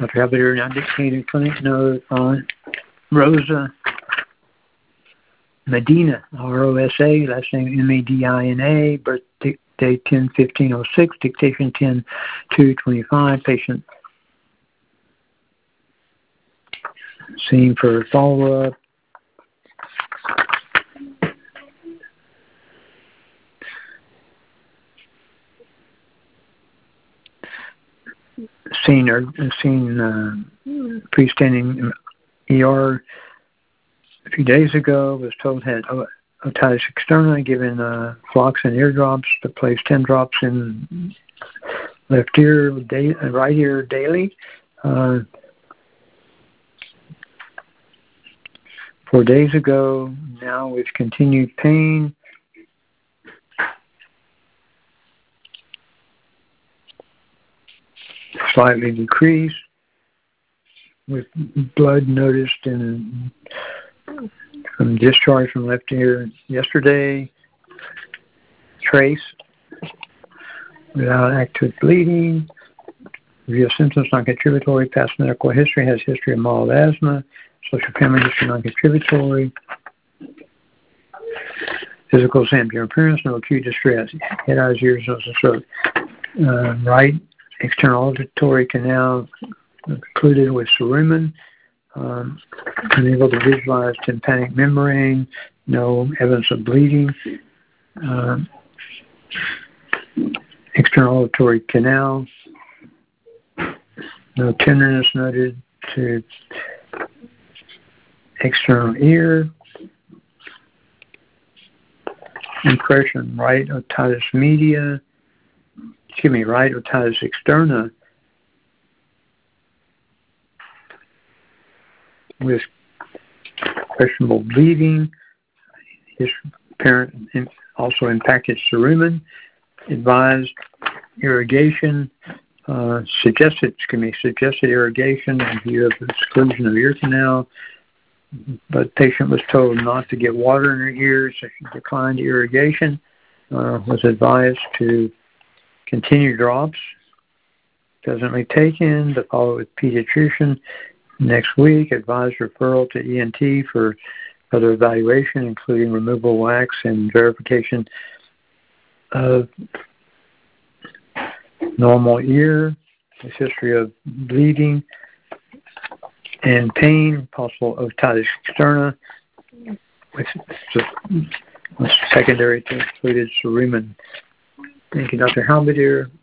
Dr. Halberdier now dictated clinic note on Rosa Medina, R-O-S-A, last name M-A-D-I-N-A, birth date 10/15/06, dictation 10/2/25, patient seen for follow-up. Seen freestanding ER a few days ago, was told had otitis externa, given fluoxetine eardrops to place 10 drops in left ear, right ear daily. 4 days ago, now with continued pain. Slightly decreased, with blood noticed in from discharge from left ear yesterday. Trace without active bleeding. Review of symptoms non-contributory. Past medical history, has history of mild asthma. Social family history non-contributory. Physical exam, your appearance, no acute distress. Head, eyes, ears, nose, and throat. Right external auditory canal occluded with cerumen. Unable to visualize tympanic membrane. No evidence of bleeding. External auditory canal. No tenderness noted to external ear. Impression, right otitis media. Right otitis externa with questionable bleeding. His parent also impacted cerumen. Advised irrigation, suggested irrigation in view of the exclusion of ear canal, but patient was told not to get water in her ears. So she declined irrigation. Was advised to continue drops, presently taken, to follow with pediatrician next week. Advised referral to ENT for further evaluation, including removal wax and verification of normal ear, his history of bleeding and pain, possible otitis externa, with secondary to included cerumen. Thank you, Dr. Halberdier.